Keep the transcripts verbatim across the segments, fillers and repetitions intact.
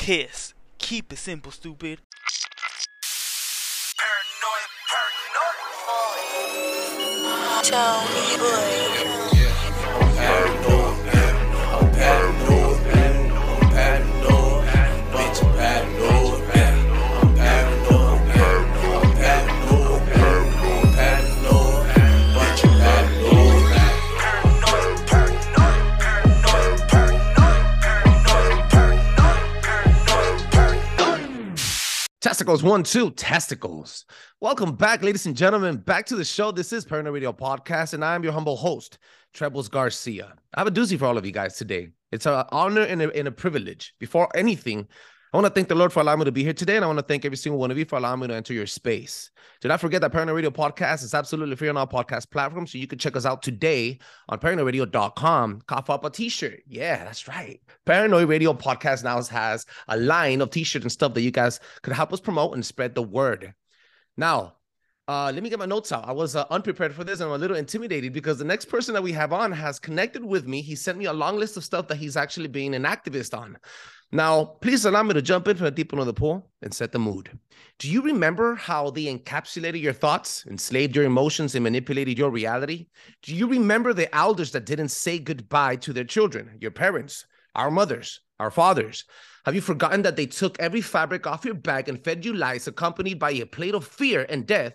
Kiss. Keep it simple, stupid. Paranoid, paranoid. Tony boy. Yeah, I'm paranoid, yeah. I'm paranoid, yeah. I'm paranoid, bitch, I'm paranoid, yeah. I'm paranoid, yeah. I'm paranoid, yeah. I'm paranoid, bitch, I'm paranoid, yeah. Paranoid, paranoid, paranoid, paranoid, paranoid, paranoid. Testicles, one, two, testicles. Welcome back, ladies and gentlemen, back to the show. This is Paranoid Radio Podcast, and I'm your humble host, Trebles Garcia. I have a doozy for all of you guys today. It's an honor and a, and a privilege. Before anything, I want to thank the Lord for allowing me to be here today, and I want to thank every single one of you for allowing me to enter your space. Do not forget that Paranoid Radio Podcast is absolutely free on all podcast platforms, so you can check us out today on paranoid radio dot com. Cough up a t-shirt. Yeah, that's right. Paranoid Radio Podcast now has a line of t-shirts and stuff that you guys could help us promote and spread the word. Now, uh, let me get my notes out. I was uh, unprepared for this, and I'm a little intimidated because the next person that we have on has connected with me. He sent me a long list of stuff that he's actually being an activist on. Now, please allow me to jump in from the deep end of the pool and set the mood. Do you remember how they encapsulated your thoughts, enslaved your emotions, and manipulated your reality? Do you remember the elders that didn't say goodbye to their children, your parents, our mothers, our fathers? Have you forgotten that they took every fabric off your back and fed you lies accompanied by a plate of fear and death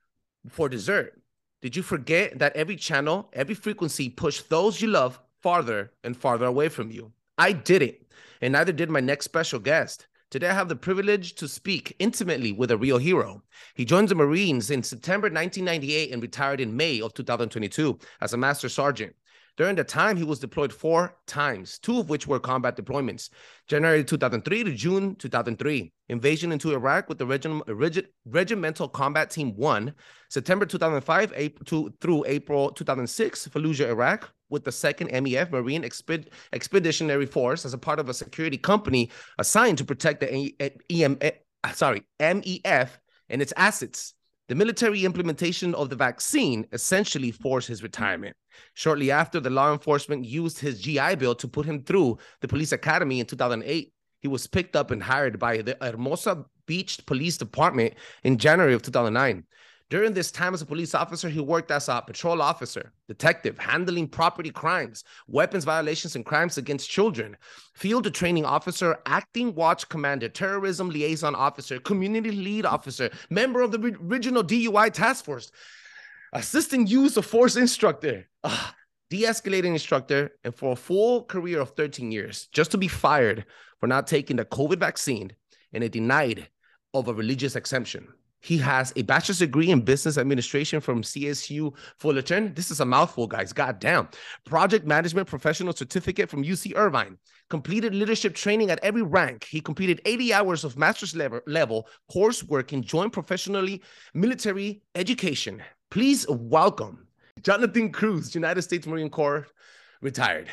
for dessert? Did you forget that every channel, every frequency pushed those you love farther and farther away from you? I didn't, and neither did my next special guest. Today, I have the privilege to speak intimately with a real hero. He joined the Marines in September nineteen ninety-eight and retired in May of two thousand twenty-two as a Master Sergeant. During the time, he was deployed four times, two of which were combat deployments. January two thousand three to June two thousand three. Invasion into Iraq with the Regi- Regi- Regimental Combat Team one. September two thousand five April to, through April two thousand six, Fallujah, Iraq, with the second M E F Marine Exped- Expeditionary Force as a part of a security company assigned to protect the e- e- M- sorry, M E F and its assets. The military implementation of the vaccine essentially forced his retirement. Shortly after, the law enforcement used his G I Bill to put him through the police academy in two thousand eight. He was picked up and hired by the Hermosa Beach Police Department in January of two thousand nine. During this time as a police officer, he worked as a patrol officer, detective, handling property crimes, weapons violations, and crimes against children, field training officer, acting watch commander, terrorism liaison officer, community lead officer, member of the re- regional D U I task force, assistant use of force instructor, uh, de-escalating instructor, and for a full career of thirteen years, just to be fired for not taking the COVID vaccine and a denied of a religious exemption. He has a bachelor's degree in business administration from C S U Fullerton. This is a mouthful, guys. Goddamn. Project management professional certificate from U C Irvine. Completed leadership training at every rank. He completed eighty hours of master's level, level coursework in joint professionally military education. Please welcome Jonathan Cruz, United States Marine Corps, retired.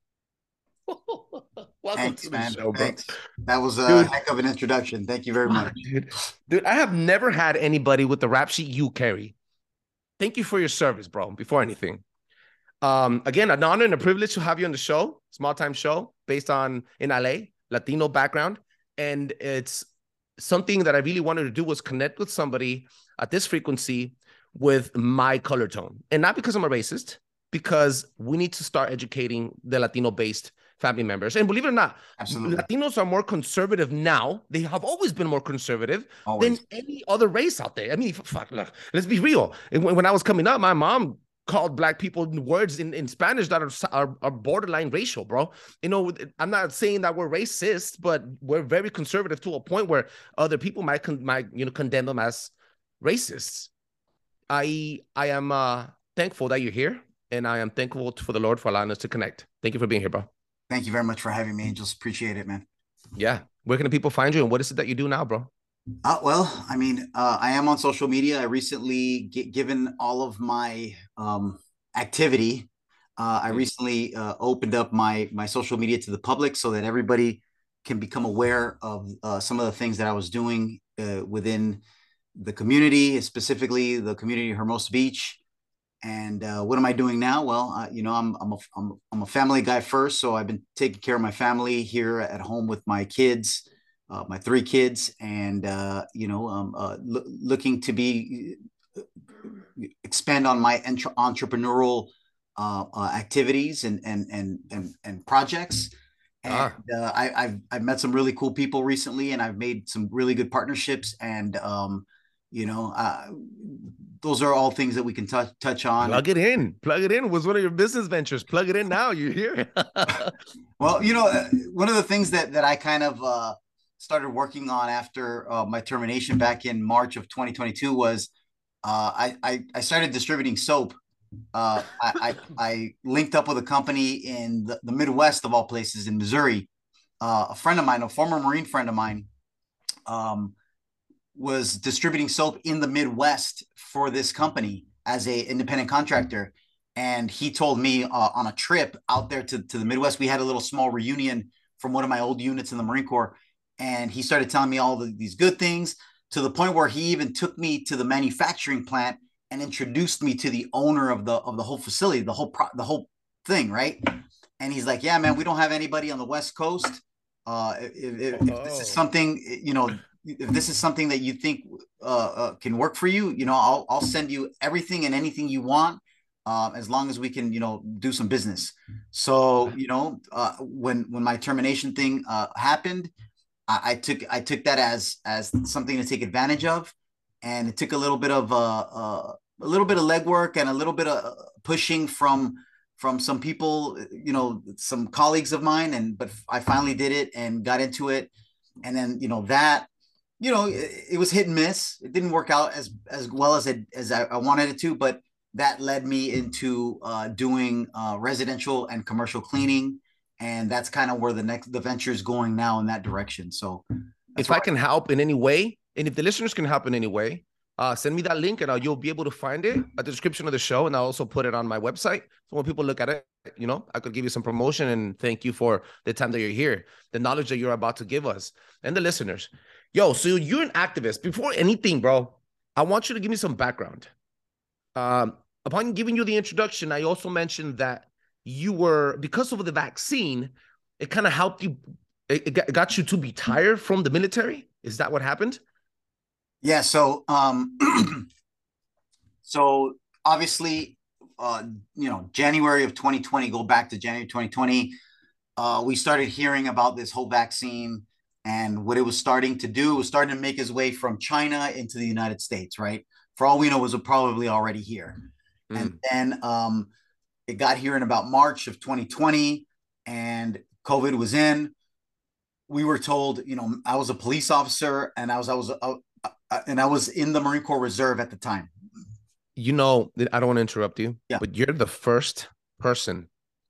Welcome Thanks, to the man. show, bro. Thanks. That was a Dude. heck of an introduction. Thank you very much. Dude, dude, I have never had anybody with the rap sheet you carry. Thank you for your service, bro, before anything. Um, again, an honor and a privilege to have you on the show. Small time show based on in L A, Latino background. And it's something that I really wanted to do was connect with somebody at this frequency with my color tone. And not because I'm a racist, because we need to start educating the Latino-based family members. And believe it or not, Absolutely. Latinos are more conservative now. They have always been more conservative Always. than any other race out there. I mean, fuck, look, let's be real. When, when I was coming up, my mom called black people words in, in Spanish that are, are, are borderline racial, bro. You know, I'm not saying that we're racist, but we're very conservative to a point where other people might, con- might you know, condemn them as racists. I, I am uh, thankful that you're here, and I am thankful for the Lord for allowing us to connect. Thank you for being here, bro. Thank you very much for having me, Angels. Appreciate it, man. Yeah. Where can the people find you, and what is it that you do now, bro? Uh, well, I mean, uh, I am on social media. I recently, g- given all of my um, activity, uh, I recently uh, opened up my my social media to the public so that everybody can become aware of uh, some of the things that I was doing uh, within the community, specifically the community of Hermosa Beach. And uh, what am I doing now? Well, uh, you know, I'm I'm a, I'm I'm a family guy first, so I've been taking care of my family here at home with my kids, uh, my three kids, and uh, you know, um, uh, lo- looking to be expand on my entre- entrepreneurial uh, uh, activities and and and and and projects. And Ah, uh, I, I've I've met some really cool people recently, and I've made some really good partnerships. And um, you know, uh, those are all things that we can touch touch on. plug it in. Plug it in. Was one of your business ventures. Plug it in now. You're here. Well, you know, uh, one of the things that that I kind of uh, started working on after uh, my termination back in March of twenty twenty-two was uh, I, I I started distributing soap. Uh, I, I I linked up with a company in the, the Midwest of all places in Missouri. Uh, a friend of mine, a former Marine friend of mine, um, was distributing soap in the Midwest for this company as a independent contractor. And he told me uh, on a trip out there to, to the Midwest, we had a little small reunion from one of my old units in the Marine Corps. And he started telling me all the, these good things, to the point where he even took me to the manufacturing plant and introduced me to the owner of the of the whole facility, the whole pro, the whole thing, right? And he's like, "Yeah, man, we don't have anybody on the West Coast. Uh, if, if, if this is Oh. something, you know, if this is something that you think uh, uh, can work for you, you know, I'll I'll send you everything and anything you want, uh, as long as we can, you know, do some business." So, you know, uh, when when my termination thing uh, happened, I, I took I took that as as something to take advantage of, and it took a little bit of uh, uh, a little bit of legwork and a little bit of pushing from from some people, you know, some colleagues of mine, and but I finally did it and got into it, and then you know that, you know, it, it was hit and miss. It didn't work out as as well as it as I, I wanted it to, but that led me into uh, doing uh, residential and commercial cleaning, and that's kind of where the next the venture is going now, in that direction. So that's If I where can help in any way, and if the listeners can help in any way, uh, send me that link and I'll, you'll be able to find it at the description of the show. And I'll also put it on my website. So when people look at it, you know, I could give you some promotion and thank you for the time that you're here, the knowledge that you're about to give us and the listeners. Yo, so you're an activist. Before anything, bro, I want you to give me some background. Um, upon giving you the introduction, I also mentioned that you were, because of the vaccine, it kind of helped you, it, it got you to retire from the military. Is that what happened? Yeah, so um so obviously uh you know, January of twenty twenty, go back to January twenty twenty, uh we started hearing about this whole vaccine, and what it was starting to do was starting to make its way from China into the United States, right? For all we know, it was probably already here. Mm. And then um it got here in about March of twenty twenty, and COVID was in. We were told, you know, I was a police officer, and I was I was uh, uh, and I was in the Marine Corps Reserve at the time. You know, I don't want to interrupt you, Yeah. but you're the first person,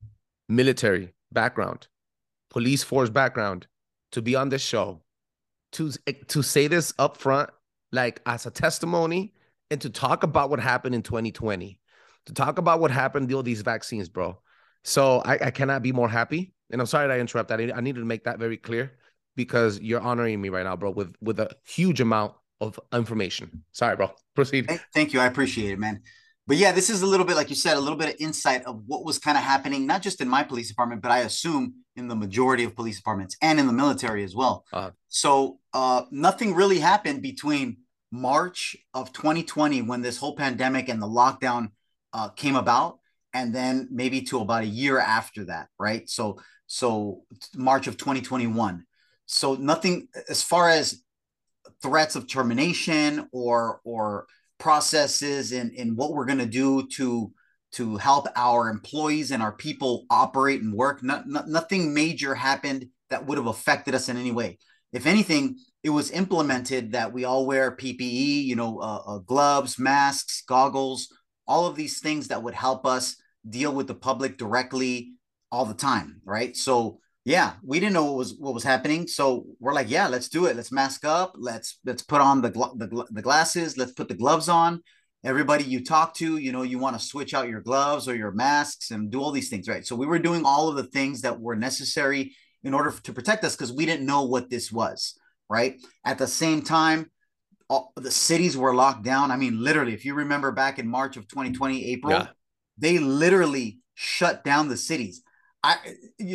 military background, police force background, to be on this show, to, to say this up front, like as a testimony, and to talk about what happened in twenty twenty, to talk about what happened with all these vaccines, bro. So I, I cannot be more happy. And I'm sorry that I interrupt. I, I needed to make that very clear, because you're honoring me right now, bro, with, with a huge amount of information. Sorry, bro. Proceed. Thank, thank you. I appreciate it, man. But yeah, this is a little bit, like you said, a little bit of insight of what was kind of happening, not just in my police department, but I assume in the majority of police departments and in the military as well. Uh, So uh, nothing really happened between March of twenty twenty, when this whole pandemic and the lockdown uh, came about, and then maybe to about a year after that, right? So so March of twenty twenty-one. So nothing as far as threats of termination or or processes in in what we're going to do to to help our employees and our people operate and work. Not, not, nothing major happened that would have affected us in any way. If anything, it was implemented that we all wear P P E, you know, uh, uh, gloves, masks, goggles, all of these things that would help us deal with the public directly all the time, right? So yeah, we didn't know what was what was happening, so we're like, yeah, let's do it. Let's mask up. Let's let's put on the gl- the, gl- the glasses. Let's put the gloves on. Everybody you talk to, you know, you want to switch out your gloves or your masks and do all these things, right? So we were doing all of the things that were necessary in order to protect us, because we didn't know what this was, right? At the same time, all, the cities were locked down. I mean, literally, if you remember back in March of twenty twenty, April, Yeah. they literally shut down the cities. I, you know,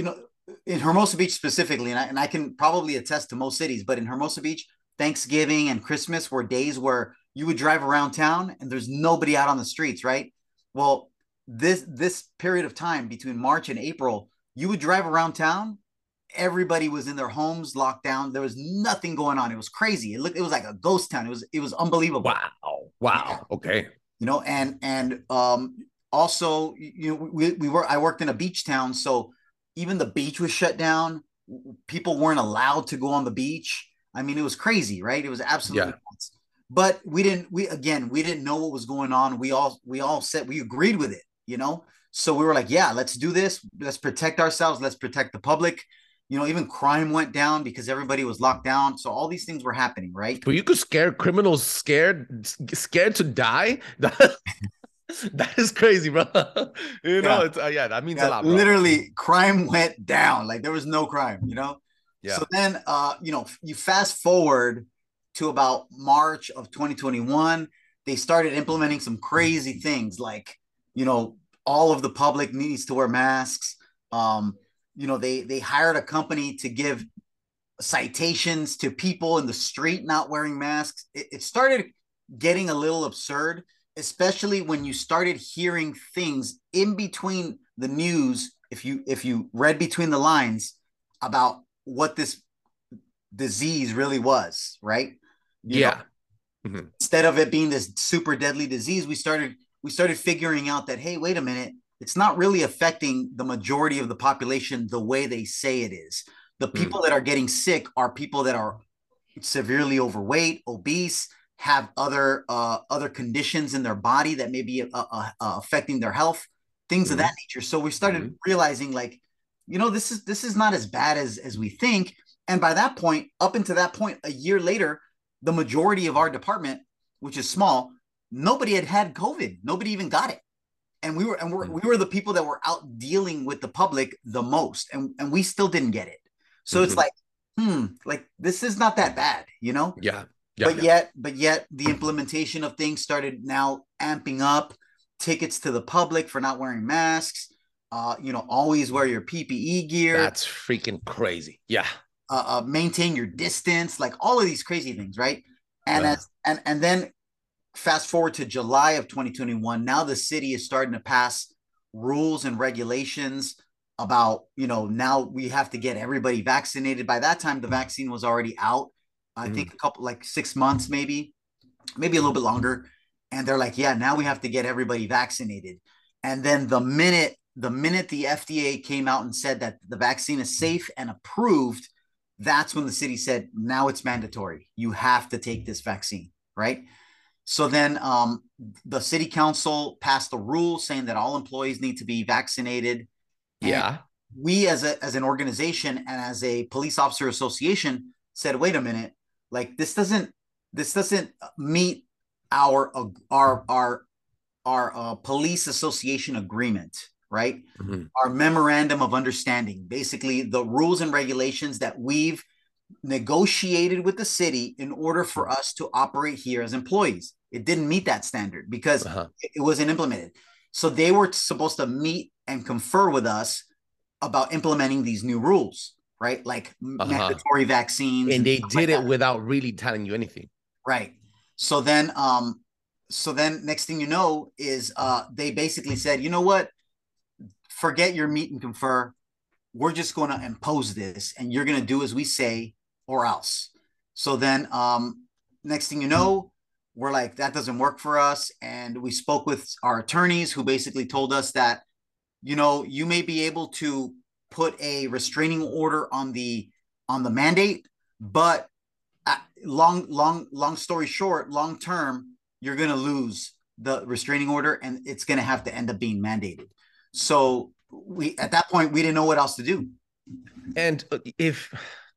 in Hermosa Beach specifically, and I, and I can probably attest to most cities, but in Hermosa Beach, Thanksgiving and Christmas were days where you would drive around town and there's nobody out on the streets, right? Well, this this period of time between March and April, you would drive around town, everybody was in their homes locked down. There was nothing going on. It was crazy. It looked it was like a ghost town. It was it was unbelievable. Wow. Wow. Yeah. Okay. You know, and and um also, you know, we, we were I worked in a beach town, so even the beach was shut down. People weren't allowed to go on the beach. I mean, it was crazy, right? It was absolutely Yeah. nuts. But we didn't we again, we didn't know what was going on. We all we all said we agreed with it, you know? So we were like, yeah, let's do this. Let's protect ourselves. Let's protect the public. You know, even crime went down because everybody was locked down. So all these things were happening, right? But you could scare criminals scared scared to die. That is crazy, bro. You know, Yeah. it's uh, yeah, that means Yeah, a lot, bro. literally, crime went down. Like there was no crime, you know? Yeah. So then, uh, you know, you fast forward to about March of twenty twenty-one, they started implementing some crazy things like, you know, all of the public needs to wear masks. Um, you know, they they hired a company to give citations to people in the street not wearing masks. It, it started getting a little absurd, especially when you started hearing things in between the news. If you if you read between the lines about what this disease really was, right? You Yeah. know, instead of it being this super deadly disease, we started we started figuring out that, hey, wait a minute, it's not really affecting the majority of the population the way they say it is. The people that are getting sick are people that are severely overweight, obese, have other uh, other conditions in their body that may be uh, uh, uh, affecting their health, things of that nature. So we started realizing, like, you know, this is this is not as bad as as we think. And by that point, up until that point, a year later, the majority of our department, which is small, nobody had had COVID. Nobody even got it. And we were and we're, we were the people that were out dealing with the public the most, and, and we still didn't get it. So it's like, hmm, like this is not that bad, you know? Yeah. Yeah. But yet, but yet the implementation of things started now amping up. Tickets to the public for not wearing masks. Uh, you know, always wear your P P E gear. That's freaking crazy. Yeah. Uh, uh, maintain your distance, like all of these crazy things, right? And Yeah. as and and then fast forward to July of twenty twenty-one. Now the city is starting to pass rules and regulations about, you know, now we have to get everybody vaccinated. By that time, the vaccine was already out. I think a couple, like six months, maybe, maybe a little bit longer. And they're like, yeah, now we have to get everybody vaccinated. And then the minute, the minute the F D A came out and said that the vaccine is safe and approved, that's when the city said, now it's mandatory. You have to take this vaccine, right? So then um, the city council passed a rule saying that all employees need to be vaccinated. And Yeah. we as a as an organization and as a police officer association said, wait a minute, like this doesn't this doesn't meet our uh, our our our uh, police association agreement, right? Mm-hmm. Our memorandum of understanding, basically the rules and regulations that we've negotiated with the city in order for us to operate here as employees. It didn't meet that standard because Uh-huh. it, it wasn't implemented. So they were supposed to meet and confer with us about implementing these new rules, right? Like Uh-huh. mandatory vaccines. And they stuff did like it that. without really telling you anything. Right. So then, um, so then next thing you know is uh, they basically said, you know what? Forget your meet and confer. We're just going to impose this, and you're going to do as we say, or else. So then, um, next thing you know, we're like, that doesn't work for us. And we spoke with our attorneys, who basically told us that, you know, you may be able to put a restraining order on the on the mandate, but uh, long, long, long story short, long term, you're going to lose the restraining order, and it's going to have to end up being mandated. So we, at that point, we didn't know what else to do. And if,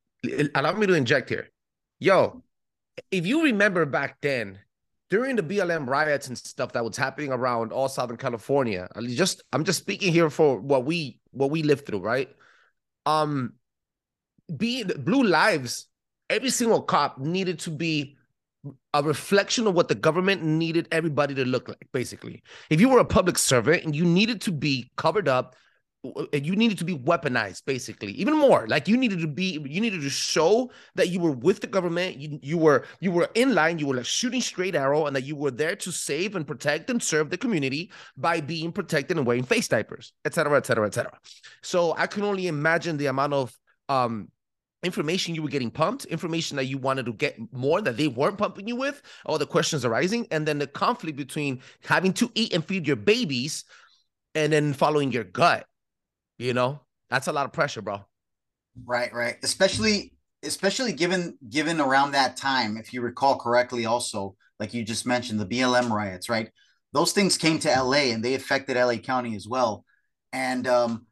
allow me to inject here. Yo, if you remember back then, during the B L M riots and stuff that was happening around all Southern California, I just I'm just speaking here for what we what we lived through, right? Um, being Blue Lives, every single cop needed to be a reflection of what the government needed everybody to look like, basically. If you were a public servant and you needed to be covered up, you needed to be weaponized, basically, even more. Like you needed to be, you needed to show that you were with the government. You, you were, you were in line. You were like shooting straight arrow, and that you were there to save and protect and serve the community by being protected and wearing face diapers, et cetera, et cetera, et cetera. So I can only imagine the amount of um, information you were getting pumped, information that you wanted to get more that they weren't pumping you with, all the questions arising, and then the conflict between having to eat and feed your babies and then following your gut. You know, that's a lot of pressure, bro. Right, right. Especially, especially given given around that time, if you recall correctly, also, like you just mentioned, the B L M riots, right? Those things came to L A and they affected L A County as well. And um,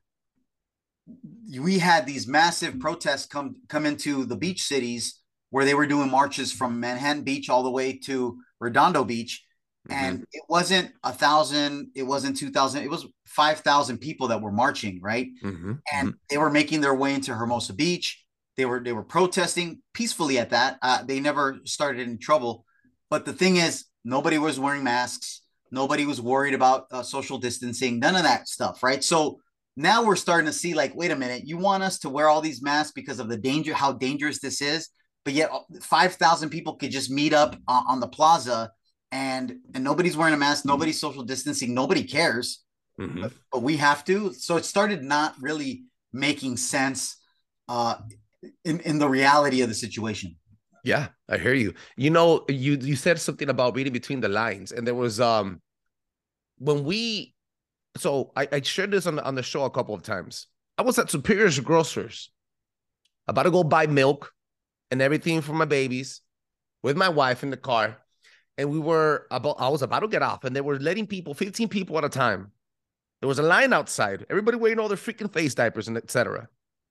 we had these massive protests come come into the beach cities where they were doing marches from Manhattan Beach all the way to Redondo Beach. And mm-hmm. it wasn't a thousand, it wasn't two thousand, it was five thousand people that were marching, right? Mm-hmm. And mm-hmm. they were making their way into Hermosa Beach. They were they were protesting peacefully at that. Uh, they never started any trouble. But the thing is, nobody was wearing masks. Nobody was worried about uh, social distancing, none of that stuff, right? So now we're starting to see like, wait a minute, you want us to wear all these masks because of the danger, how dangerous this is, but yet five thousand people could just meet up uh, on the plaza and and nobody's wearing a mask, nobody's social distancing, nobody cares, mm-hmm. but, but we have to. So it started not really making sense uh, in, in the reality of the situation. Yeah, I hear you. You know, you you said something about reading between the lines, and there was um when we so I, I shared this on the, on the show a couple of times. I was at Superior's Grocers, about to go buy milk and everything for my babies with my wife in the car, and we were about I was about to get off, and they were letting people, fifteen people at a time. There was a line outside, everybody wearing all their freaking face diapers and et cetera.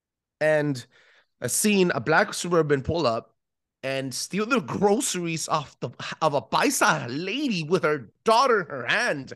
And I seen a black Suburban pull up and steal the groceries off the of a paisa lady with her daughter in her hand.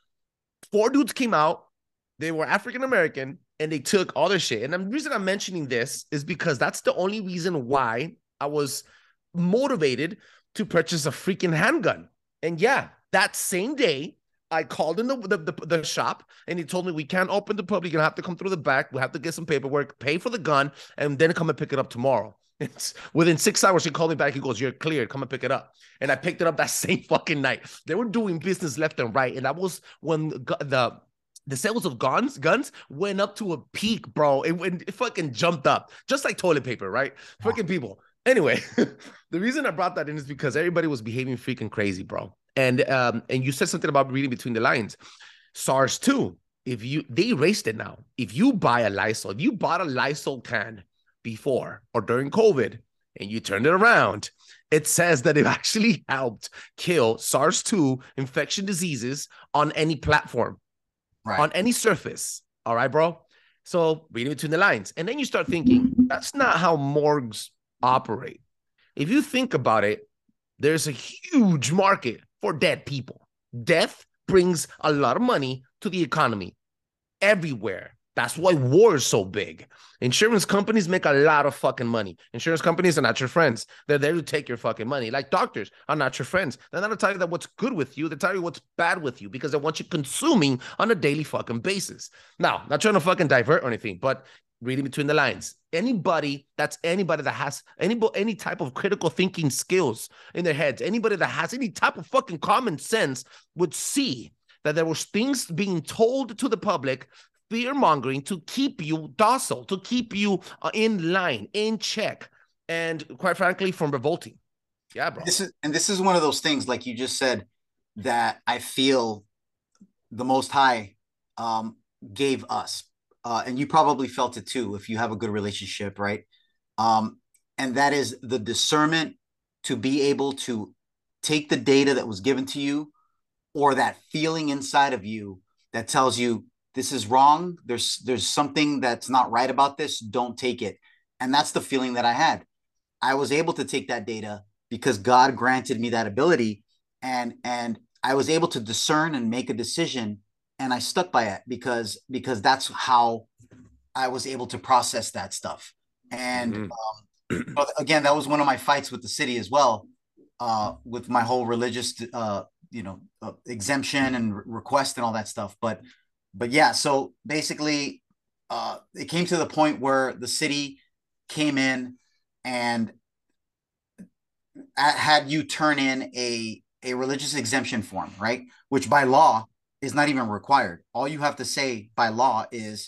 Four dudes came out. They were African-American, and they took all their shit. And the reason I'm mentioning this is because that's the only reason why I was motivated to purchase a freaking handgun. And yeah, that same day, I called in the, the, the, the shop, and he told me, we can't open the pub. You're going to have to come through the back. We have to get some paperwork, pay for the gun, and then come and pick it up tomorrow. It's, within six hours, he called me back. He goes, you're cleared. Come and pick it up. And I picked it up that same fucking night. They were doing business left and right. And that was when the the, the sales of guns guns went up to a peak, bro. It, went, it fucking jumped up, just like toilet paper, right? Yeah. Freaking people. Anyway, the reason I brought that in is because everybody was behaving freaking crazy, bro. And um, and you said something about reading between the lines. SARS two, if you they erased it now. If you buy a Lysol, if you bought a Lysol can before or during COVID and you turned it around, it says that it actually helped kill SARS two infection diseases on any platform, right, on any surface. All right, bro? So reading between the lines. And then you start thinking, that's not how morgues operate. If you think about it, there's a huge market for dead people. Death brings a lot of money to the economy everywhere. That's why war is so big. Insurance companies make a lot of fucking money. Insurance companies are not your friends. They're there to take your fucking money. Like doctors are not your friends. They're not to tell you that what's good with you. They tell you what's bad with you because they want you consuming on a daily fucking basis. Now, not trying to fucking divert or anything, but reading between the lines. Anybody, that's anybody that has any, any type of critical thinking skills in their heads, anybody that has any type of fucking common sense would see that there was things being told to the public, fear-mongering, to keep you docile, to keep you uh, in line, in check, and quite frankly, from revolting. Yeah, bro. This is, and this is one of those things, like you just said, that I feel the Most High um, gave us. Uh, and you probably felt it too if you have a good relationship, right? Um, and that is the discernment to be able to take the data that was given to you, or that feeling inside of you that tells you this is wrong, there's there's something that's not right about this, don't take it. And that's the feeling that I had. I was able to take that data because God granted me that ability, and and I was able to discern and make a decision. And I stuck by it because because that's how I was able to process that stuff. And mm-hmm. um, but again, that was one of my fights with the city as well, uh, with my whole religious, uh, you know, uh, exemption and re- request and all that stuff. But but yeah, so basically, uh, it came to the point where the city came in and had you turn in a a religious exemption form, right? Which by law is not even required. All you have to say by law is,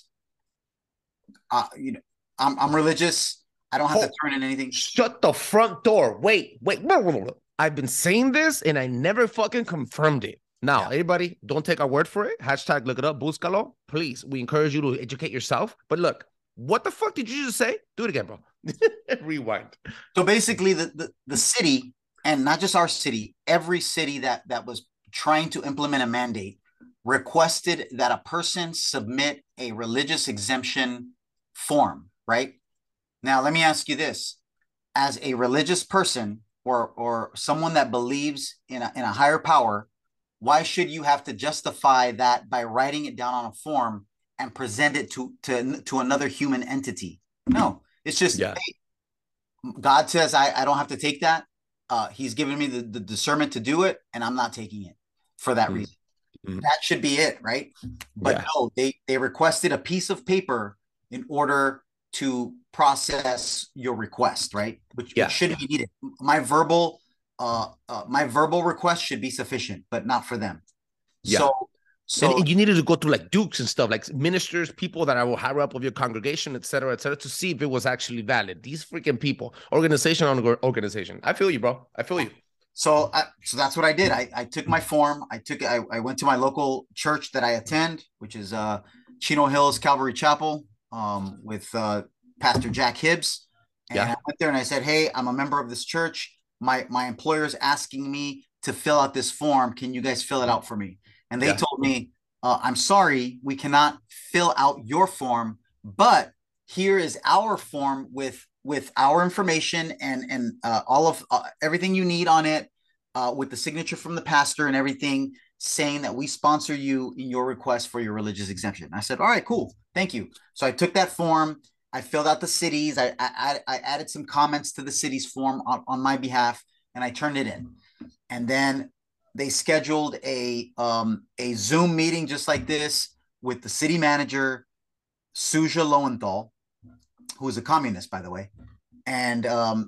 uh, you know, I'm I'm religious. I don't have Oh, to turn in anything. Shut the front door. Wait, wait. I've been saying this and I never fucking confirmed it. Now, Yeah. anybody, don't take our word for it. Hashtag look it up, búscalo. Please, we encourage you to educate yourself. But look, what the fuck did you just say? Do it again, bro. Rewind. So basically, the, the the city, and not just our city, every city that that was trying to implement a mandate requested that a person submit a religious exemption form, right? Now, let me ask you this. As a religious person or or someone that believes in a, in a higher power, why should you have to justify that by writing it down on a form and present it to to, to another human entity? No, it's just, Yeah. hey, God says I, I don't have to take that. Uh, he's given me the, the discernment to do it, and I'm not taking it for that Mm. reason. Mm. That should be it, right? But Yeah. no, they they requested a piece of paper in order to process your request, right? Which, Yeah. which shouldn't be needed. My verbal, uh, uh, my verbal request should be sufficient, but not for them. Yeah. So, And, so and you needed to go through like dukes and stuff, like ministers, people that are higher up of your congregation, et cetera, et cetera, to see if it was actually valid. These freaking people, organization on organization. I feel you, bro. I feel you. So, I, so that's what I did. I, I took my form. I took. I, I went to my local church that I attend, which is uh, Chino Hills Calvary Chapel, um, with uh, Pastor Jack Hibbs. And Yeah. I went there and I said, "Hey, I'm a member of this church. My my employer is asking me to fill out this form. Can you guys fill it out for me?" And they Yeah. told me, uh, "I'm sorry, we cannot fill out your form, but here is our form with." with our information and and uh, all of uh, everything you need on it, uh, with the signature from the pastor and everything, saying that we sponsor you in your request for your religious exemption. I said, all right, cool, thank you. So I took that form, I filled out the cities, I I, I added some comments to the city's form on, on my behalf, and I turned it in. And then they scheduled a um, a Zoom meeting just like this with the city manager, Suja Lowenthal, who is a communist, by the way. And um,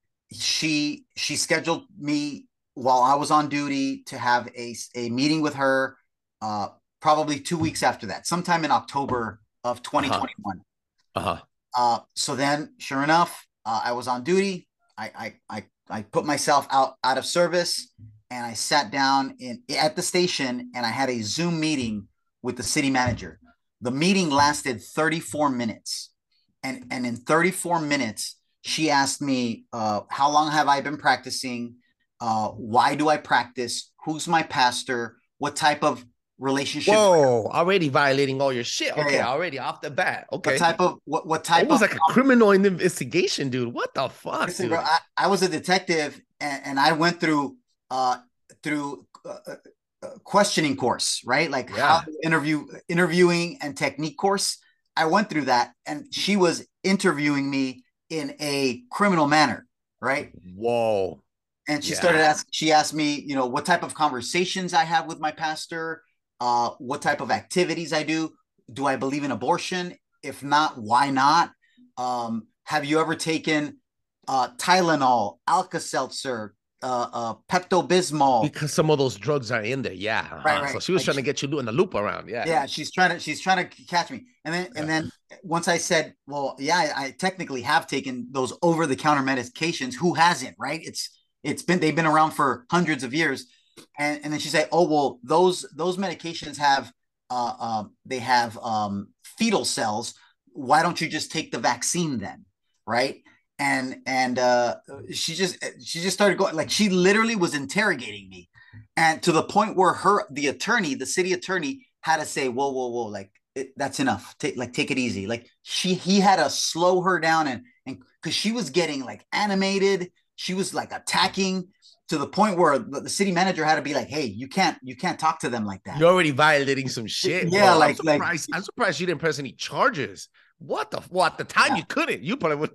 she she scheduled me while I was on duty to have a, a meeting with her, uh, probably two weeks after that, sometime in October of twenty twenty-one. Uh-huh. Uh, so then, sure enough, uh, I was on duty. I, I I I put myself out out of service, and I sat down in at the station, and I had a Zoom meeting with the city manager. The meeting lasted thirty-four minutes. And, and in thirty-four minutes, she asked me, uh, how long have I been practicing? Uh, why do I practice? Who's my pastor? What type of relationship? Whoa, already violating all your shit. Yeah, Okay, yeah. already off the bat. Okay. What type of what, what type It was of like a criminal investigation, dude. What the fuck, listen, dude? bro, I, I was a detective, and, and I went through uh through uh, uh, questioning course, right? Like Yeah. how to interview interviewing and technique course. I went through that, and she was interviewing me in a criminal manner, right? Whoa. And she Yeah. started asking, she asked me, you know, what type of conversations I have with my pastor, uh, what type of activities I do. Do I believe in abortion? If not, why not? Um, have you ever taken uh, Tylenol, Alka-Seltzer, uh, uh, Pepto-Bismol? Because some of those drugs are in there. Yeah. uh-huh. Right, right. So she was Like trying to she- get you doing the loop around. Yeah. Yeah, she's trying to she's trying to catch me. And then and then once I said, well, yeah, I, I technically have taken those over-the-counter medications. Who hasn't, right? It's it's been they've been around for hundreds of years. And and then she said, oh, well, those those medications have uh, uh they have um fetal cells. Why don't you just take the vaccine then? Right. And and uh she just she just started going, like, she literally was interrogating me. And to the point where her, the attorney, the city attorney, had to say, "Whoa, whoa, whoa! Like it, that's enough. Take, like, take it easy." Like she, he had to slow her down, and and because she was getting like animated, she was like attacking to the point where the, the city manager had to be like, "Hey, you can't, you can't talk to them like that." You're already violating some shit. Yeah, bro. like- I'm like- surprised, I'm surprised you didn't press any charges. What the well, at the time Yeah. you couldn't. You probably would.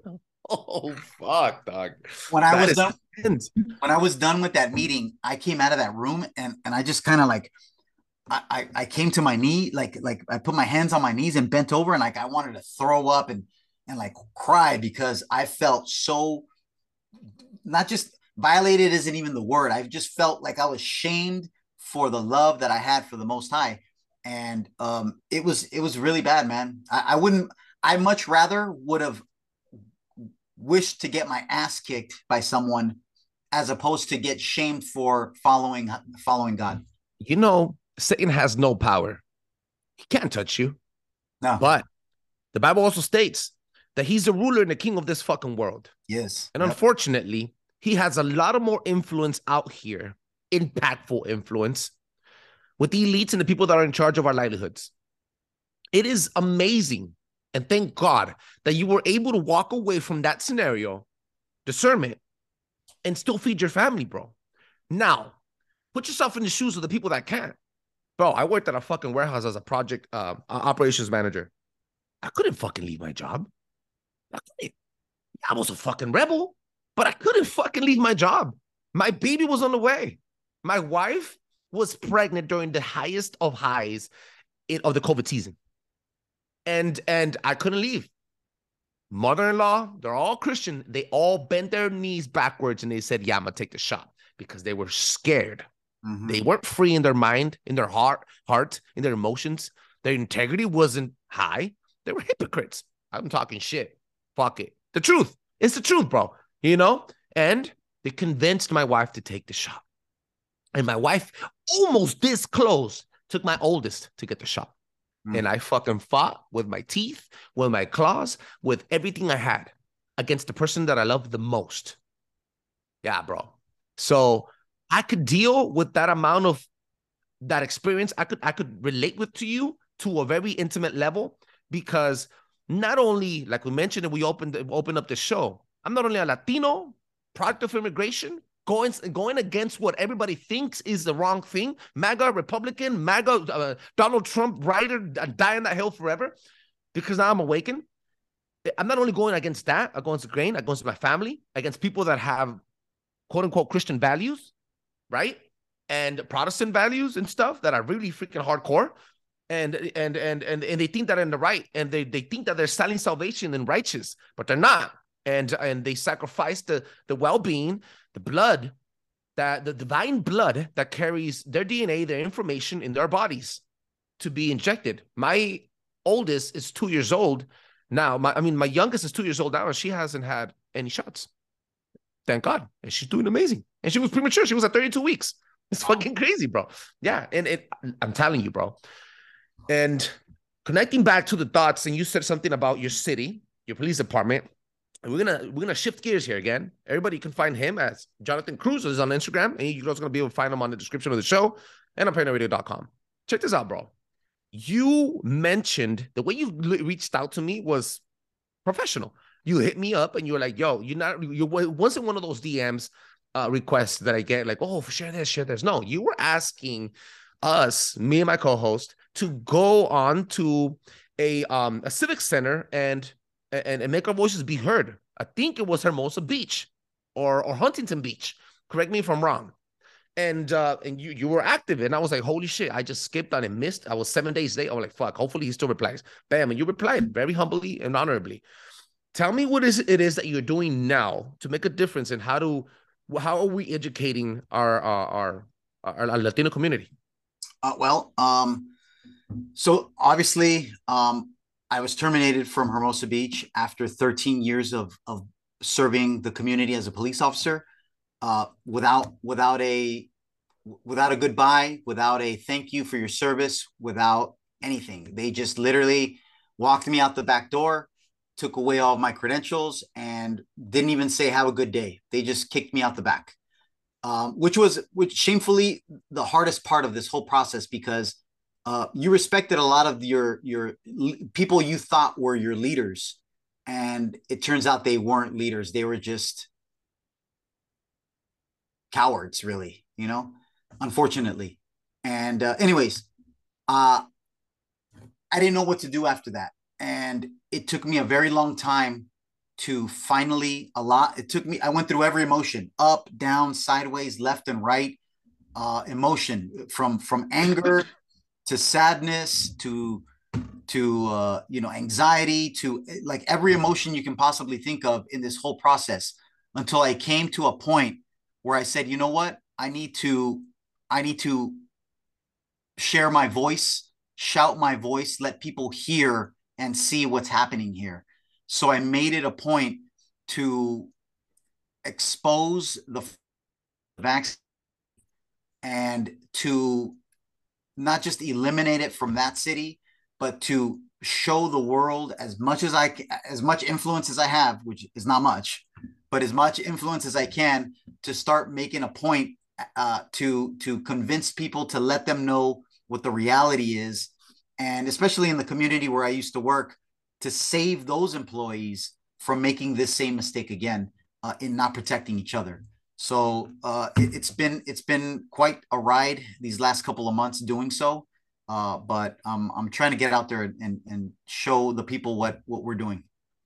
Oh fuck, dog. When I That was is done, intense. when I was done with that meeting, I came out of that room, and and I just kind of like I, I I came to my knee, like like I put my hands on my knees and bent over, and like I wanted to throw up and and like cry because I felt so, not just violated isn't even the word. I just felt like I was shamed for the love that I had for the Most High, and um, it was it was really bad, man. I, I wouldn't. I much rather would have wished to get my ass kicked by someone as opposed to get shamed for following following God. You know, Satan has no power. He can't touch you. No, But the Bible also states that he's the ruler and the king of this fucking world. yes, And yep. unfortunately, he has a lot of more influence out here, impactful influence, with the elites and the people that are in charge of our livelihoods. It is amazing. And thank God that you were able to walk away from that scenario, discernment, and still feed your family, bro. Now, put yourself in the shoes of the people that can't. Bro, I worked at a fucking warehouse as a project uh, operations manager. I couldn't fucking leave my job. I couldn't. I was a fucking rebel, but I couldn't fucking leave my job. My baby was on the way. My wife was pregnant during the highest of highs in, of the COVID season. And, and I couldn't leave. Mother-in-law, they're all Christian. They all bent their knees backwards and they said, yeah, I'm going to take the shot because they were scared. Mm-hmm. They weren't free in their mind, in their heart, heart, in their emotions. Their integrity wasn't high. They were hypocrites. I'm talking shit. Fuck it. The truth. It's the truth, bro. You know? And they convinced my wife to take the shot. And my wife, almost this close, took my oldest to get the shot. Mm. And I fucking fought with my teeth, with my claws, with everything I had against the person that I love the most. Yeah, bro. So I could deal with that amount of that experience. I could I could relate with to you to a very intimate level because not only, like we mentioned, and we opened opened up the show, I'm not only a Latino, product of immigration, going going against what everybody thinks is the wrong thing. MAGA Republican, MAGA uh, Donald Trump writer, die on that hill forever. Because now I'm awakened. I'm not only going against that, against the grain, against my family, against people that have quote unquote Christian values, right? And Protestant values and stuff that are really freaking hardcore. And and and and and they think that they're in the right, and they, they think that they're selling salvation and righteous, but they're not. And and they sacrifice the, the well-being, the blood, that the divine blood that carries their D N A, their information in their bodies to be injected. My oldest is two years old now. My I mean, my youngest is two years old now, and she hasn't had any shots. Thank God. And she's doing amazing. And she was premature. She was at thirty-two weeks. It's fucking crazy, bro. Yeah. And it, I'm telling you, bro. And connecting back to the thoughts, and you said something about your city, your police department. And we're gonna we're gonna shift gears here again. Everybody can find him as Jonathan Cruz is on Instagram, and you're also gonna be able to find him on the description of the show and on paranoid radio dot com. Check this out, bro. You mentioned the way you reached out to me was professional. You hit me up and you were like, yo, you're not, you wasn't one of those D Ms uh, requests that I get like, oh, share this, share this. No, you were asking us, me and my co-host, to go on to a um a civic center and and, and make our voices be heard. I think it was Hermosa Beach or or Huntington Beach. Correct me if I'm wrong. And uh, and you you were active, and I was like, holy shit, I just skipped on and missed. I was seven days late. I was like, fuck, hopefully he still replies. Bam, and you replied very humbly and honorably. Tell me what is it is that you're doing now to make a difference in how to how are we educating our our our, our Latino community? Uh, well, um, so obviously, um, I was terminated from Hermosa Beach after thirteen years of of serving the community as a police officer, uh, without without a without a goodbye, without a thank you for your service, without anything. They just literally walked me out the back door, took away all of my credentials, and didn't even say have a good day. They just kicked me out the back, um, which was which shamefully the hardest part of this whole process, because uh, you respected a lot of your your people you thought were your leaders, and it turns out they weren't leaders. They were just cowards, really, you know, unfortunately. And uh, anyways, uh, I didn't know what to do after that. And it took me a very long time to finally a lot. It took me, I went through every emotion, up, down, sideways, left and right, uh, emotion from, from anger to sadness, to to uh, you know, anxiety, to like every emotion you can possibly think of in this whole process, until I came to a point where I said, you know what, I need to I need to share my voice, shout my voice, let people hear and see what's happening here. So I made it a point to expose the vaccine and to not just eliminate it from that city, but to show the world as much as I, as much influence as I have, which is not much, but as much influence as I can, to start making a point uh, to to convince people, to let them know what the reality is, and especially in the community where I used to work, to save those employees from making this same mistake again uh, in not protecting each other. So uh, it, it's been it's been quite a ride these last couple of months doing so, uh, but um, I'm trying to get out there and and show the people what what we're doing.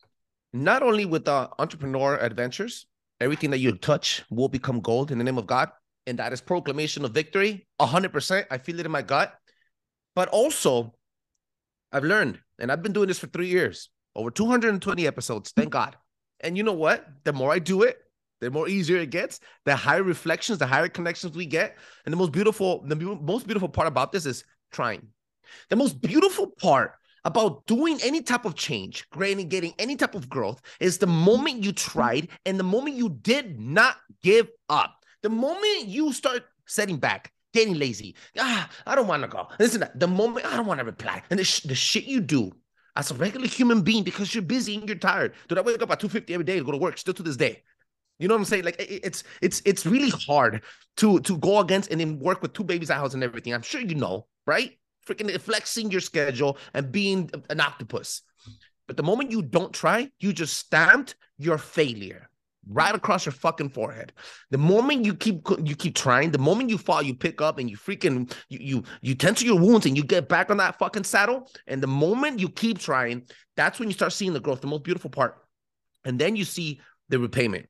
Not only with the entrepreneur adventures, everything that you touch will become gold in the name of God, and that is proclamation of victory. A hundred percent, I feel it in my gut. But also, I've learned, and I've been doing this for three years, over two hundred twenty episodes. Thank God. And you know what? The more I do it, the more easier it gets, the higher reflections, the higher connections we get. And the most beautiful, the most beautiful part about this is trying. The most beautiful part about doing any type of change, granting, getting any type of growth, is the moment you tried and the moment you did not give up. The moment you start setting back, getting lazy, ah, I don't want to go. Listen, the moment I don't want to reply, and the, sh the shit you do as a regular human being because you're busy and you're tired. Dude, I wake up at two fifty every day to go to work, still to this day. You know what I'm saying? Like it's it's it's really hard to to go against and then work with two babies at house and everything. I'm sure you know, right? Freaking flexing your schedule and being an octopus. But the moment you don't try, you just stamped your failure right across your fucking forehead. The moment you keep you keep trying, the moment you fall, you pick up and you freaking you you you tend to your wounds and you get back on that fucking saddle. And the moment you keep trying, that's when you start seeing the growth, the most beautiful part. And then you see the repayment.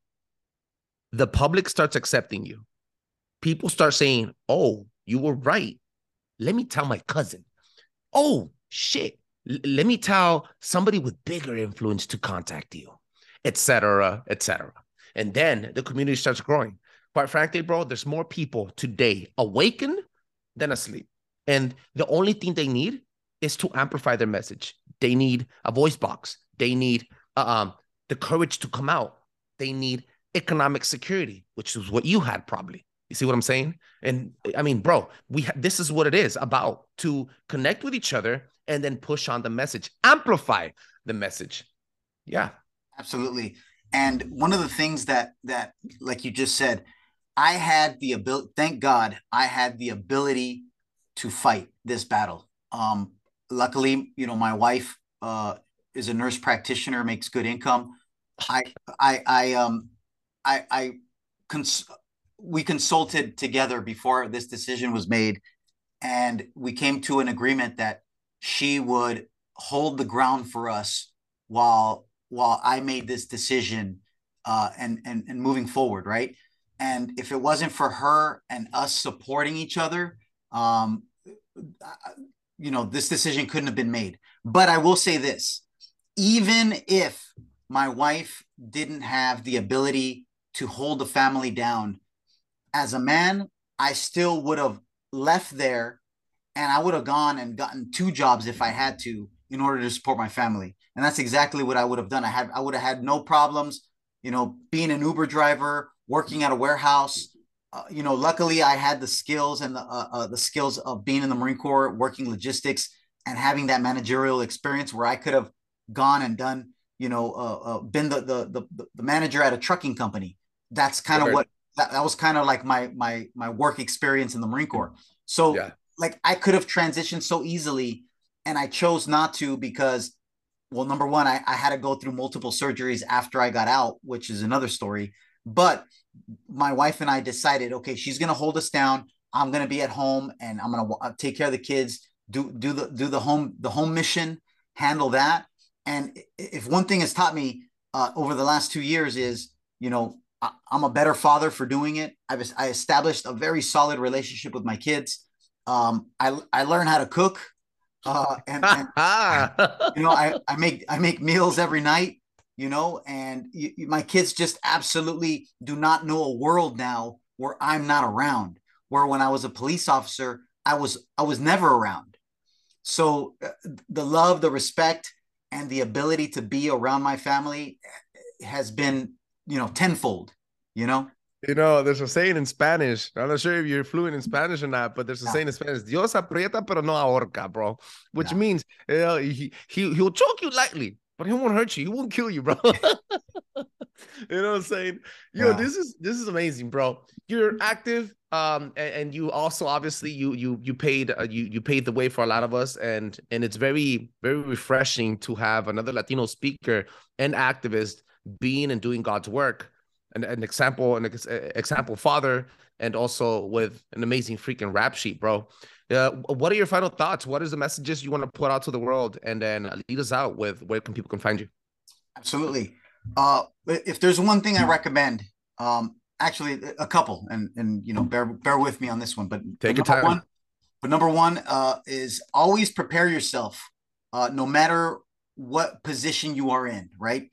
The public starts accepting you. People start saying, "Oh, you were right. Let me tell my cousin. Oh, shit. L let me tell somebody with bigger influence to contact you," et cetera, et cetera. And then the community starts growing. Quite frankly, bro, there's more people today awakened than asleep. And the only thing they need is to amplify their message. They need a voice box. They need uh, um, the courage to come out. They need economic security, which is what you had probably. You see what I'm saying? And I mean, bro, we this is what it is about, to connect with each other and then push on the message, amplify the message. Yeah, absolutely. And one of the things that that, like you just said, I had the ability. Thank God, I had the ability to fight this battle. Um, luckily, you know, my wife uh, is a nurse practitioner, makes good income. I I I um I I. Cons we consulted together before this decision was made, and we came to an agreement that she would hold the ground for us while while I made this decision uh, and, and, and moving forward, right? And if it wasn't for her and us supporting each other, um, you know, this decision couldn't have been made. But I will say this, even if my wife didn't have the ability to hold the family down, as a man, I still would have left there, and I would have gone and gotten two jobs if I had to in order to support my family. And that's exactly what I would have done. I had I would have had no problems, you know, being an Uber driver, working at a warehouse. Uh, you know, luckily I had the skills and the uh, uh, the skills of being in the Marine Corps, working logistics, and having that managerial experience where I could have gone and done, you know, uh, uh, been the, the the the manager at a trucking company. That's kind of right. what. That, that was kind of like my my my work experience in the Marine Corps. So yeah. like I could have transitioned so easily, and I chose not to because, well, number one, I, I had to go through multiple surgeries after I got out, which is another story. But my wife and I decided, okay, she's gonna hold us down. I'm gonna be at home, and I'm gonna take care of the kids, do do the do the home the home mission, handle that. And if one thing has taught me uh, over the last two years is, you know, I'm a better father for doing it. I've I established a very solid relationship with my kids. Um, I I learned how to cook, uh, and and you know I I make I make meals every night. You know, and you, you, my kids just absolutely do not know a world now where I'm not around. Where when I was a police officer, I was I was never around. So uh, the love, the respect, and the ability to be around my family has been, you know, tenfold. You know. You know, there's a saying in Spanish. I'm not sure if you're fluent in Spanish or not, but there's a Yeah. saying in Spanish: "Dios aprieta, pero no ahorca," bro. Which Yeah. means uh, he he he'll choke you lightly, but he won't hurt you. He won't kill you, bro. You know what I'm saying? Yo, Yeah. this is this is amazing, bro. You're active, um, and, and you also obviously you you you paid uh, you you paid the way for a lot of us, and and it's very very refreshing to have another Latino speaker and activist being and doing God's work. An, an example, an ex example father, and also with an amazing freaking rap sheet, bro. Uh, what are your final thoughts? What is the messages you want to put out to the world, and then lead us out with where can people can find you? Absolutely. Uh, if there's one thing I recommend, um, actually a couple, and and you know, bear bear with me on this one, but Take but your number time. one, but number one uh, is always prepare yourself, uh, no matter what position you are in. Right?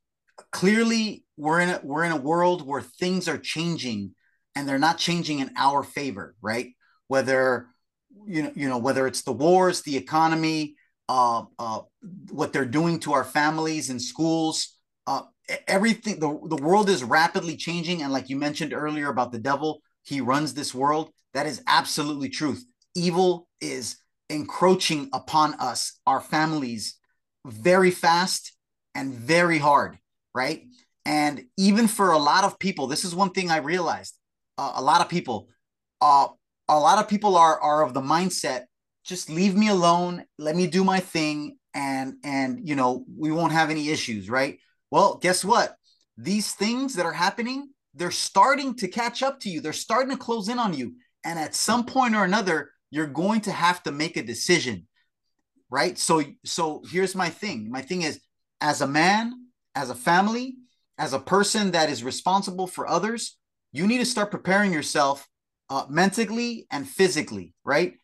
Clearly, we're in a, we're in a world where things are changing, and they're not changing in our favor. Right? Whether you know you know whether it's the wars, the economy, uh, uh, what they're doing to our families and schools. Uh, everything the, the world is rapidly changing, and like you mentioned earlier about the devil, he runs this world. That is absolutely truth. Evil is encroaching upon us, our families, very fast and very hard, right? And even for a lot of people, this is one thing I realized. Uh, a lot of people uh, a lot of people are are of the mindset, just leave me alone, let me do my thing, and and you know we won't have any issues, right? Well, guess what? These things that are happening, they're starting to catch up to you. They're starting to close in on you. And at some point or another, you're going to have to make a decision, right? So, so here's my thing. My thing is, as a man, as a family, as a person that is responsible for others, you need to start preparing yourself uh, mentally and physically, right?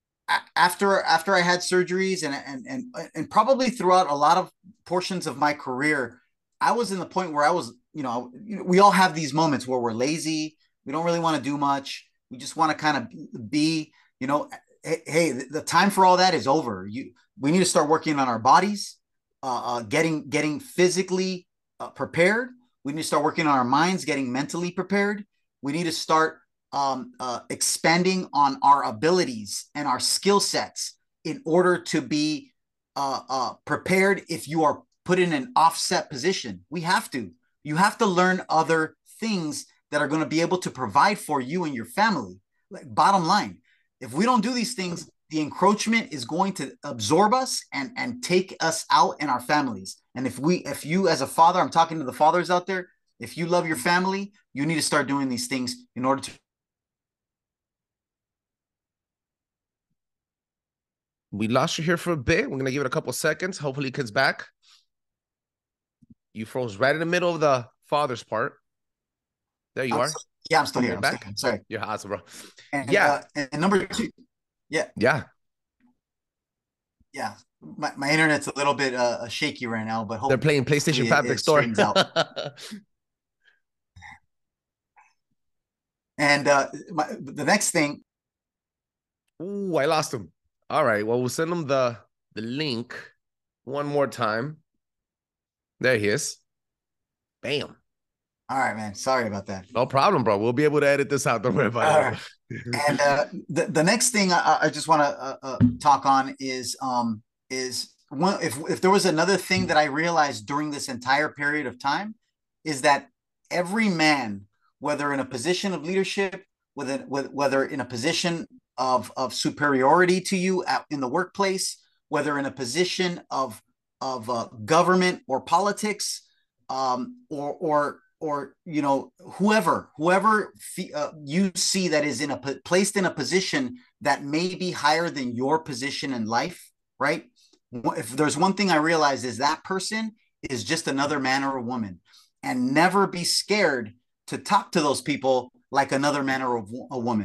After after I had surgeries and and and and probably throughout a lot of portions of my career, I was in the point where I was, you know, we all have these moments where we're lazy. We don't really want to do much. We just want to kind of be, you know, hey, the time for all that is over. You, we need to start working on our bodies, uh, uh, getting getting physically uh, prepared. We need to start working on our minds, getting mentally prepared. We need to start um, uh, expanding on our abilities and our skill sets in order to be uh, uh, prepared if you are put in an offset position. We have to. You have to learn other things that are going to be able to provide for you and your family. Like, bottom line, if we don't do these things, the encroachment is going to absorb us and and take us out and our families. And if we, if you as a father, I'm talking to the fathers out there, if you love your family, you need to start doing these things in order to. We lost you here for a bit. We're gonna give it a couple seconds. Hopefully, it comes back. You froze right in the middle of the father's part. There you I'm are. still, yeah, I'm still here. You're I'm back. still here. Sorry. You're awesome, bro. And, Yeah. Uh, and number two, yeah, Yeah. yeah. My, my internet's a little bit uh, shaky right now, but They're hopefully playing PlayStation it, Five it next door. straightens out. And uh, my, the next thing. Ooh, I lost him. All right. Well, we'll send him the the link one more time. There he is. Bam. All right, man. Sorry about that. No problem, bro. We'll be able to edit this out. Don't worry about All it. right. And uh, the the next thing I, I just want to uh, uh, talk on is um is one if if there was another thing that I realized during this entire period of time is that every man, whether in a position of leadership, whether whether in a position of of superiority to you at, in the workplace, whether in a position of of uh, government or politics, um, or or or you know whoever whoever uh, you see that is in a placed in a position that may be higher than your position in life, right? If there's one thing I realize is that person is just another man or a woman, and never be scared to talk to those people like another man or a, a woman.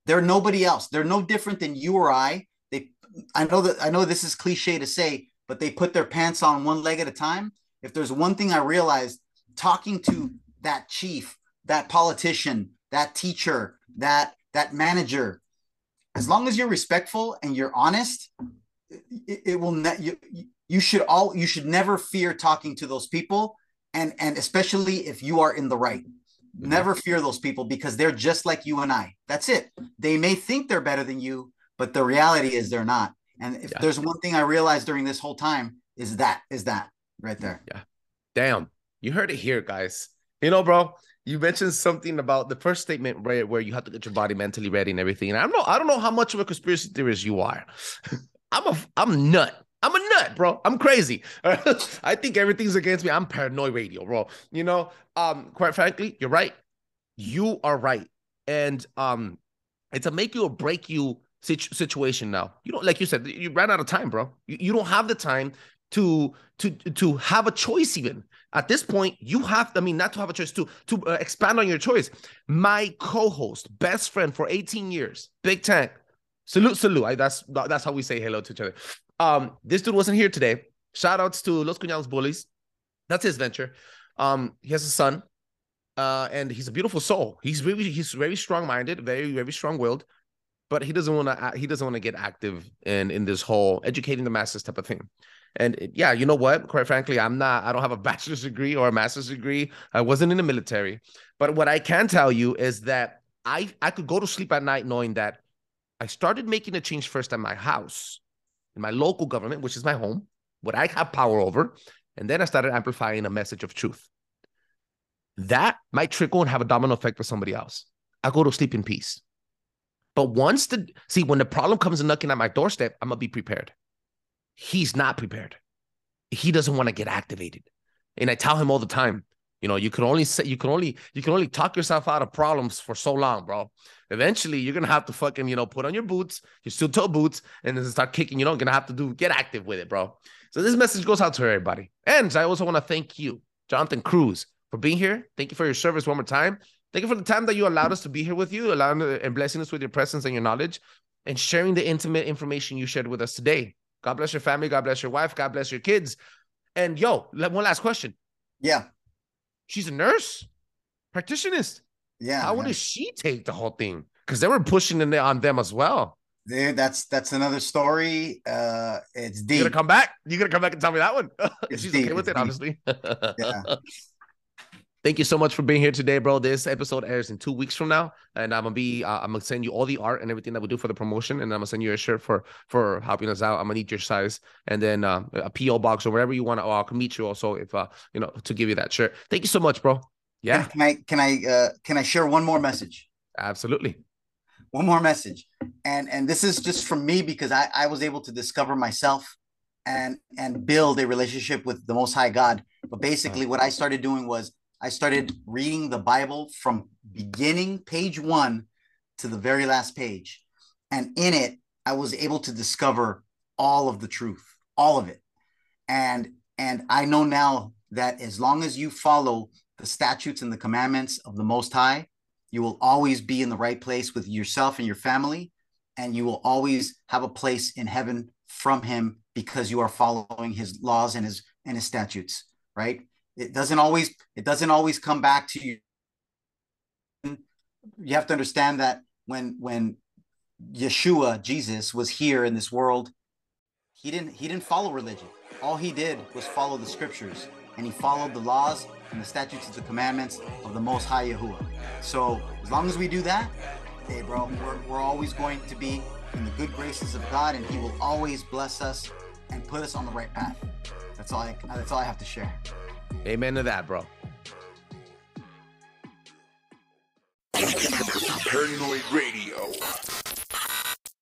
They're nobody else. They're no different than you or I. They, I know that I know this is cliche to say, but they put their pants on one leg at a time. If there's one thing I realized talking to that chief, that politician, that teacher, that that manager, as long as you're respectful and you're honest, it, it will ne- you, you should all you should never fear talking to those people, and and especially if you are in the right. Never fear those people because they're just like you and I. That's it. They may think they're better than you, but the reality is they're not. And if Yeah. there's one thing I realized during this whole time is that is that right there. Yeah. Damn. You heard it here, guys. You know, bro, you mentioned something about the first statement where, where you have to get your body mentally ready and everything. And I don't know, I don't know how much of a conspiracy theorist you are. I'm a I'm nut. I'm a nut, bro. I'm crazy. I think everything's against me. I'm paranoid radio, bro. You know, um, quite frankly, you're right. You are right. And um, it's a make you or break you situ- situation now. You don't, like you said, you ran out of time, bro. You, you don't have the time to to to have a choice even. At this point, you have, I mean, not to have a choice, to, to uh, expand on your choice. My co-host, best friend for eighteen years, Big Tank. Salute, salute. I, that's, that's how we say hello to each other. Um, this dude wasn't here today. Shout outs to Los Cuñados Bullies. That's his venture. Um, he has a son, uh, and he's a beautiful soul. He's really, he's very strong-minded, very, very strong-willed, but he doesn't want to, he doesn't want to get active in, in this whole educating the masses type of thing. And it, yeah, you know what? Quite frankly, I'm not, I don't have a bachelor's degree or a master's degree. I wasn't in the military. But what I can tell you is that I, I could go to sleep at night knowing that I started making a change first at my house, in my local government, which is my home, what I have power over. And then I started amplifying a message of truth. That might trickle and have a domino effect for somebody else. I go to sleep in peace. But once the, see, when the problem comes knocking at my doorstep, I'm going to be prepared. He's not prepared. He doesn't want to get activated. And I tell him all the time, you know, you can only say, you can only, you can only talk yourself out of problems for so long, bro. Eventually, you're going to have to fucking, you know, put on your boots, your steel-toe boots, and then start kicking. You know, going to have to do, get active with it, bro. So this message goes out to everybody. And I also want to thank you, Jonathan Cruz, for being here. Thank you for your service one more time. Thank you for the time that you allowed us to be here with you, allowing and blessing us with your presence and your knowledge, and sharing the intimate information you shared with us today. God bless your family. God bless your wife. God bless your kids. And yo, one last question. Yeah. She's a nurse, practitionist. Yeah. How man. does she take the whole thing? Because they were pushing in there on them as well. Dude, that's that's another story. Uh, it's deep. You gonna come back? You gonna come back and tell me that one? It's She's deep, okay with it's it, deep. obviously. Yeah. Thank you so much for being here today, bro. This episode airs in two weeks from now, and I'm gonna be, uh, I'm gonna send you all the art and everything that we do for the promotion, and I'm gonna send you a shirt for for helping us out. I'm gonna need your size, and then uh, a P O box or wherever you want to. Or I can meet you also if uh, you know, to give you that shirt. Thank you so much, bro. Yeah, Can I can I uh, can I share one more message? absolutely. One more message, and and this is just from me because I I was able to discover myself, and and build a relationship with the Most High God. But basically, what I started doing was I started reading the Bible from beginning page one to the very last page. And in it, I was able to discover all of the truth, all of it. And, and I know now that as long as you follow the statutes and the commandments of the Most High, you will always be in the right place with yourself and your family. And you will always have a place in heaven from him because you are following his laws and his, and his statutes, right? It doesn't always, it doesn't always come back to you. You have to understand that when, when Yeshua, Jesus, was here in this world, he didn't, he didn't follow religion. All he did was follow the scriptures, and he followed the laws and the statutes and the commandments of the Most High Yahuwah. So as long as we do that, hey, bro, we're, we're always going to be in the good graces of God, and he will always bless us and put us on the right path. That's all I, that's all I have to share. Amen to that, bro. Paranoid Radio.